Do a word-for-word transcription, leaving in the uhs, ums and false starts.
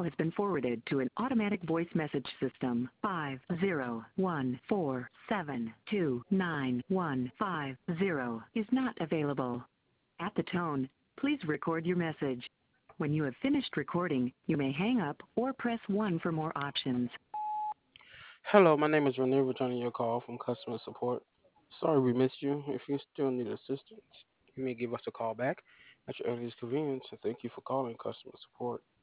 has been forwarded to an automatic voice message system. Five zero one four seven two nine one five zero is not available. At the tone, please record your message. When you have finished recording, you may hang up or press one for more options. Hello, my name is Renee, returning your call from customer support. Sorry we missed you. If you still need assistance, you may give us a call back at your earliest convenience, and thank you for calling customer support.